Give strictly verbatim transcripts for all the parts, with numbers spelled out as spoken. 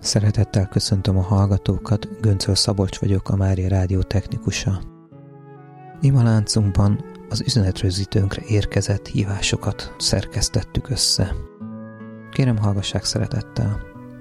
Szeretettel köszöntöm a hallgatókat, Göncöl Szabolcs vagyok, a Mária Rádió technikusa. Imaláncunkban az üzenetrögzítőnkre érkezett hívásokat szerkesztettük össze. Kérem, hallgassák szeretettel.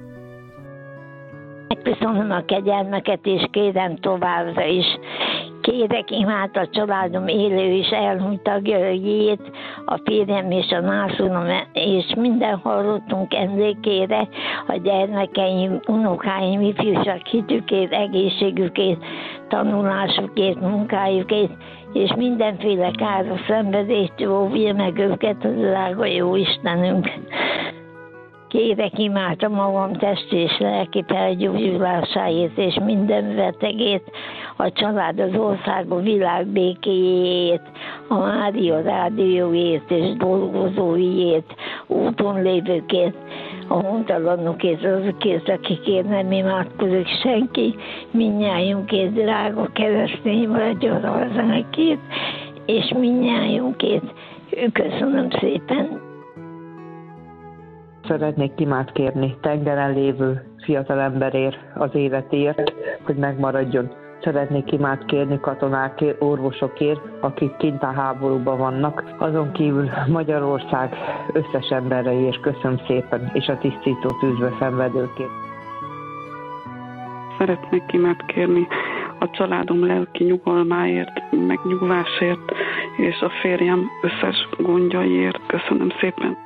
Megköszönöm a kegyelmeket, és kérem továbbra is. Kérek imád a családom élő és elhunyt tagjait, a férjem és a nászulom és minden hallottunk emlékére, a gyermekeim, unokáim, ifjúság hitükért, egészségükért, tanulásukért, munkájukért, és mindenféle káros szenvedést óvja meg őket az drága jó Istenünk. Kérek imádta magam testi és lelki felgyógyulásáért és minden betegét, a család, az ország, a világ békéjét, a Mária Rádióért és dolgozóiért, úton lévőkért, a hontalanokért, azokért, akikért nem imádkozik senki, mindnyájunkért, drága keresztény vagy a hazánkért, és mindnyájunkért. Köszönöm szépen! Szeretnék imád kérni tengeren lévő fiatalemberért, az életért, hogy megmaradjon. Szeretnék imád kérni katonákért, orvosokért, akik kint a háborúban vannak. Azon kívül Magyarország összes embereiért köszönöm szépen, és a tisztító tűzbe szenvedőkért. Szeretnék imád kérni a családom lelki nyugalmáért, megnyugvásért, és a férjem összes gondjaiért. Köszönöm szépen.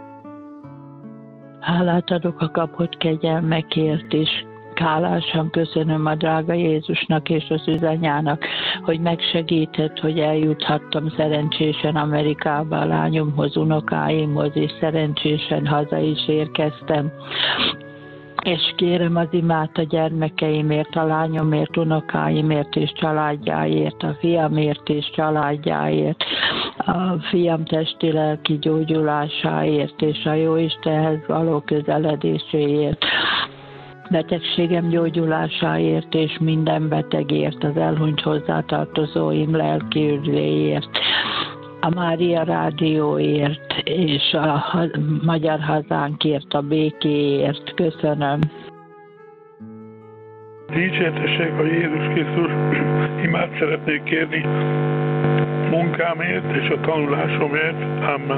Hálát adok a kapott kegyelmekért is. Hálásan köszönöm a drága Jézusnak és az üzanyának, hogy megsegített, hogy eljuthattam szerencsésen Amerikába a lányomhoz, unokáimhoz, és szerencsésen haza is érkeztem. És kérem az imát a gyermekeimért, a lányomért, unokáimért és családjáért, a fiamért és családjáért, a fiam testi-lelki gyógyulásáért és a Jóistenhez való közeledéséért, betegségem gyógyulásáért és minden betegért, az elhunyt hozzátartozóim lelki üdvéért, a Mária Rádióért és a magyar hazánkért, a békéért. Köszönöm. Dicsértessék a Jézus Krisztus, imát szeretnék kérni munkámért és a tanulásomért. Amen.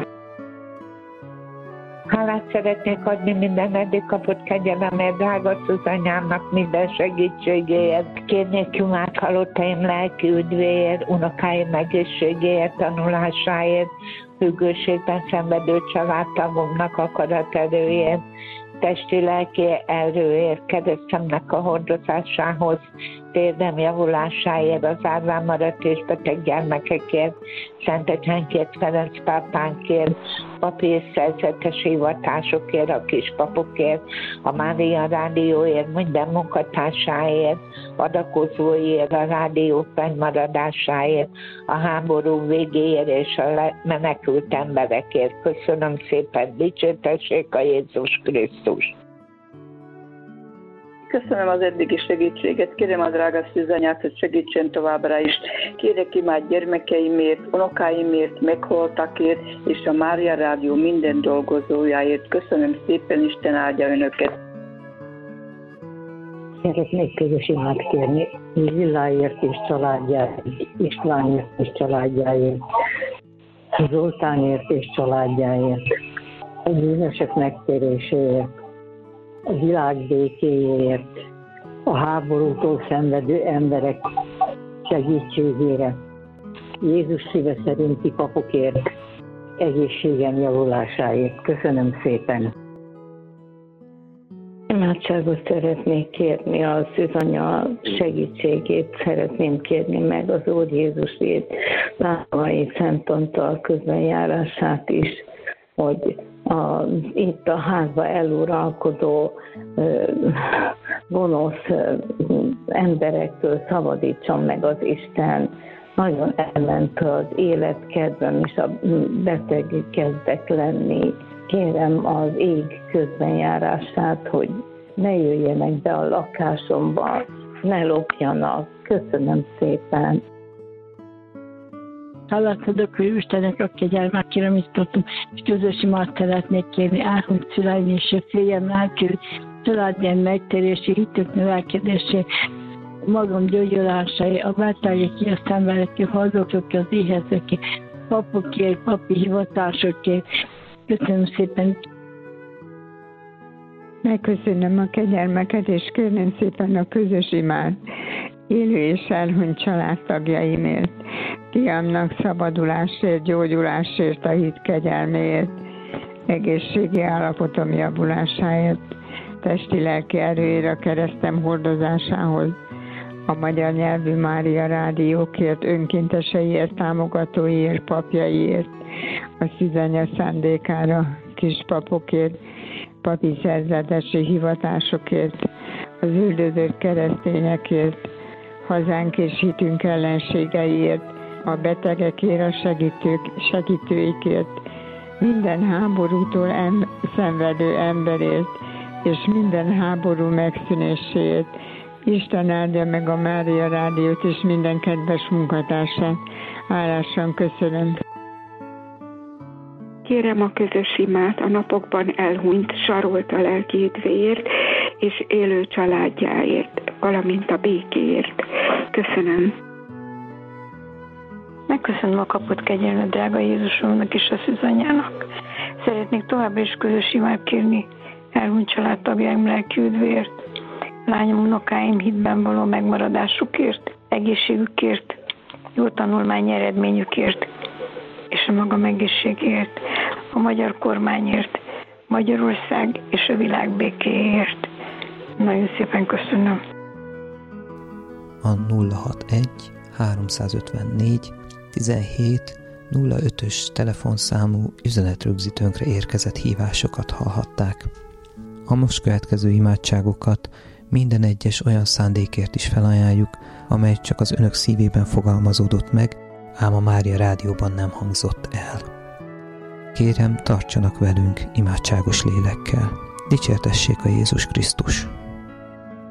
Hálát szeretnék adni minden eddig kapott kegyelemért, drága Szuzanyámnak minden segítségéért. Kérnék imát halottaim lelki üdvéért, unokáim egészségéért, tanulásáért, függőségben szenvedő családtagomnak akaraterőért, testi-lelki erőért, keresztemnek a hordozásához, térdem javulásáért, az árván maradt és beteg gyermekekért, Szent Egyhánkért, Ferenc pápánkért, papi és szerzetes hivatásokért, a kispapokért, a Mária Rádióért, minden munkatársáért, adakozóért, a rádió fennmaradásáért, a háború végéért és a menekült emberekért. Köszönöm szépen, dicsértessék a Jézus Krisztus! Köszönöm az eddigi segítséget, kérem a drága Szűzanyát, hogy segítsen továbbra is. Kérek imád gyermekeimért, unokáimért, megholtakért, és a Mária Rádió minden dolgozójáért. Köszönöm szépen, Isten áldja önöket. Szeretnék közös imát kérni Lilláért és családjáért, Istvánért és családjáért, Zoltánért és családjáért, a bűnösök megtéréséért, a világ békéjéért, a háborútól szenvedő emberek segítségére, Jézus szíve szerinti papokért, egészségem javulásáért. Köszönöm szépen! Imádságot szeretnék kérni, a Szűzanya segítségét szeretném kérni meg, az Úr Jézusét, Lámai Szent Antal közbenjárását is, hogy a, itt a házba eluralkodó ö, gonosz ö, emberektől szabadítson meg az Isten. Nagyon elment az életkedvem, és a beteg kezdek lenni. Kérem az ég közbenjárását, hogy ne jöjjenek be a lakásomba, ne lopjanak. Köszönöm szépen. Hálát adok, hogy Istennek a kegyelmet kiremiztatom, és közös imát szeretnék kérni, elhunyt szüleim és férjem lelkű, családján megtérési, hitük növelkedésé, magam gyógyulásai, a betegek, a szenvedők, hallgatók, az éhezők, papokért, papi hivatásokért. Köszönöm szépen. Megköszönöm a kegyelmeket, és kérném szépen a közös imát élő és elhunyt családtagjaimért, fiamnak szabadulásért, gyógyulásért, a hit kegyelméért, egészségi állapotom javulásáért, testi-lelki erőért, a keresztem hordozásához, a magyar nyelvű Mária rádiókért, önkénteseiért, támogatóiért, papjaiért, a szűzanya szándékára, kispapokért, papi szerzetesi hivatásokért, az üldözött keresztényekért, hazánk és hitünk ellenségeiért, a betegekért, a segítők, segítőikért, minden háborútól em, szenvedő emberért, és minden háború megszűnéséért. Isten áldja meg a Mária Rádiót és minden kedves munkatársát. Hálásan köszönöm. Kérem a közös imát a napokban elhunyt Sarolta lelki üdvéért és élő családjáért, valamint a békéért. Köszönöm. Megköszönöm a kapott kegyelmet drága Jézusomnak és a szűzanyának. Szeretnék továbbra is közös imát kérni elhunyt családtagjaim lelki üdvéért, lányom, unokáim hitben való megmaradásukért, egészségükért, jó tanulmányi eredményükért, és a magam egészségért, a magyar kormányért, Magyarország és a világ békéért. Nagyon szépen köszönöm. A nulla hatvanegy háromszázötvennégy tizenhét nulla ötös telefonszámú üzenetrögzítőnkre érkezett hívásokat hallhatták. A most következő imádságokat minden egyes olyan szándékért is felajánljuk, amely csak az önök szívében fogalmazódott meg, ám a Mária Rádióban nem hangzott el. Kérem, tartsanak velünk imádságos lélekkel. Dicsértessék a Jézus Krisztus!